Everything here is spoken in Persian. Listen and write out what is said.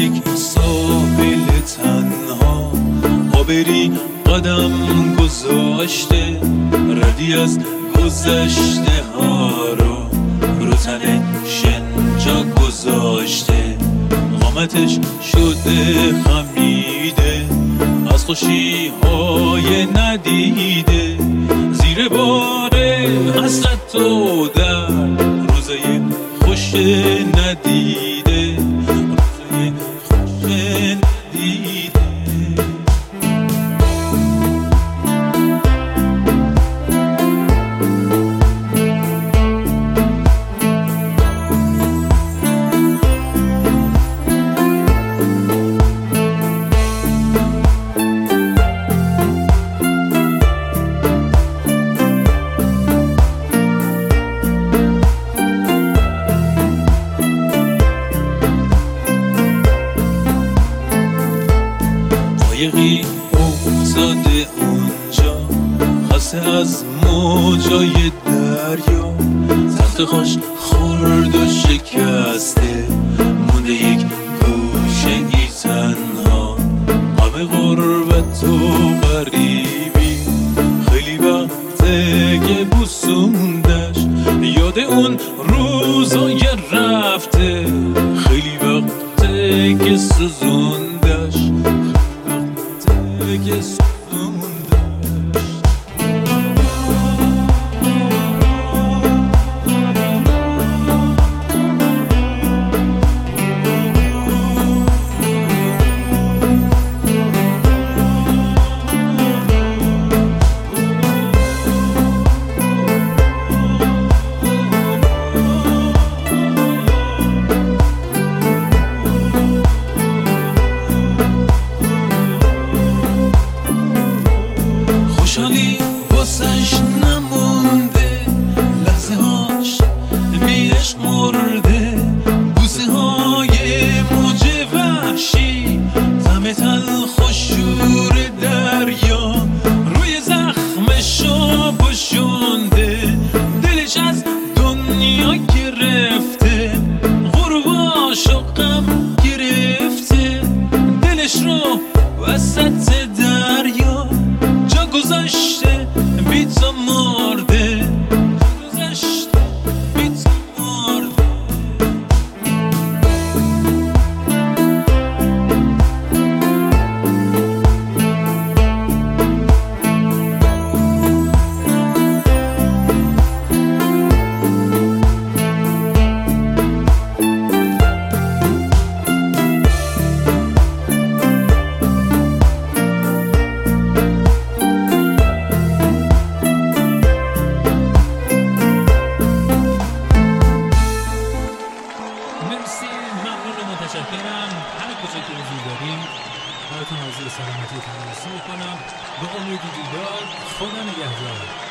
یک ساحل تنها آبری قدم گذاشته، ردی از گذشته ها رو تن شنجا گذاشته. قامتش شده خمیده از خوشی های ندیده، زیر بار حسرت و در روزای خوش ندیده، روزای خوش ندیده. قایقی افتاده اونجا خسته از موجای دریا، تخت خوش خورد و شکسته، مونده یک گوشه ای تنها. همه غربت و غریبی خیلی وقته که بوسوندش، یاد اون روزای رفته خیلی وقته که سوزوندش، که سوزوندش. خوشحالی واسش نمونده، لحظه هاش بی عشق مرده، بوسه های موج وحشی، طعم تلخ و شور دریا روی زخمشو بشونده، دلش از دنیا گرفته، غروباشو غم گرفته، دلش رو وسط دریا جا گذاشته بی تو مرده، جا گذاشته بی تو مرده. مرسی، ممنون و متشکرم. هر کجا که حضور داریم براتون آرزوی سلامتی و تندرستی میکنم. به امید دیدار، خدا نگهدار.